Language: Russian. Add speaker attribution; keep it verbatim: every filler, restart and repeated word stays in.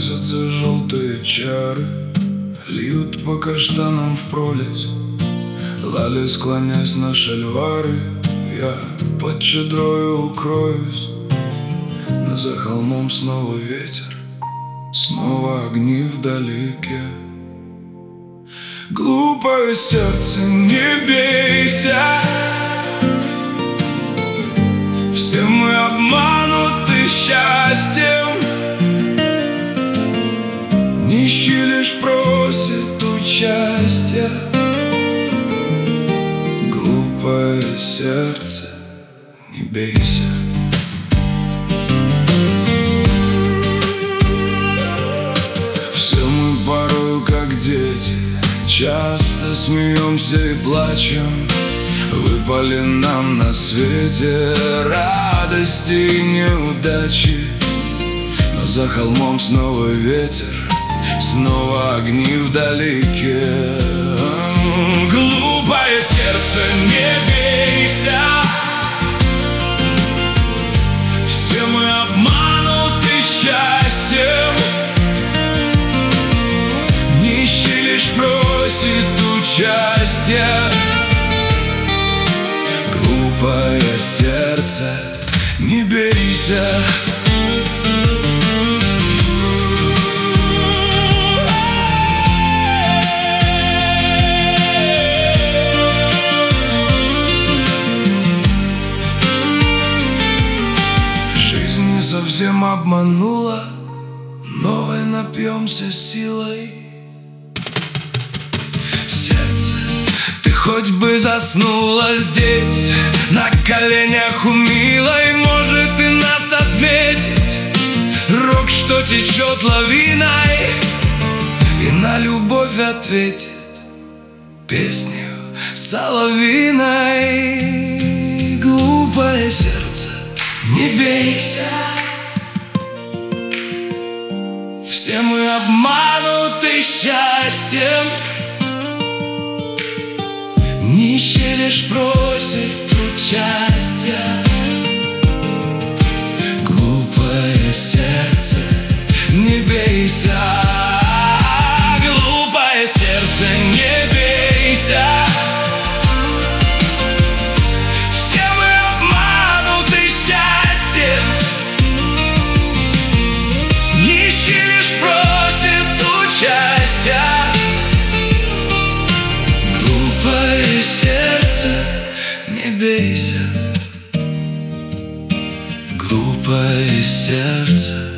Speaker 1: Близятся желтые чары, льют по каштанам впролезь. Лали, склонясь на шальвары, я под чадрою укроюсь. Но за холмом снова ветер, снова огни вдалеке. Глупое сердце, не бейся, все мы обмануты счастьем. Нищий лишь просит участия. Глупое сердце, не бейся. Все мы порою как дети, часто смеемся и плачем. Выпали нам на свете радости и неудачи. Но за холмом снова ветер, снова огни вдалеке. Глупое сердце, не бейся, все мы обмануты счастьем. Нищий лишь просит участия. Глупое сердце, не бейся. Совсем обманула, новой напьемся силой. Сердце, ты хоть бы заснула здесь, на коленях у милой, может и нас отметит рок, что течет лавиной, и на любовь ответит песню соловиной. Глупое сердце, не бейся, все мы обмануты счастьем. Нищий лишь просит участия. Глупое сердце, не бейся. Глупое сердце, не бейся. Все мы обмануты счастьем. Нищий лишь просит участия. Глупое сердце, не бейся. Глупое сердце,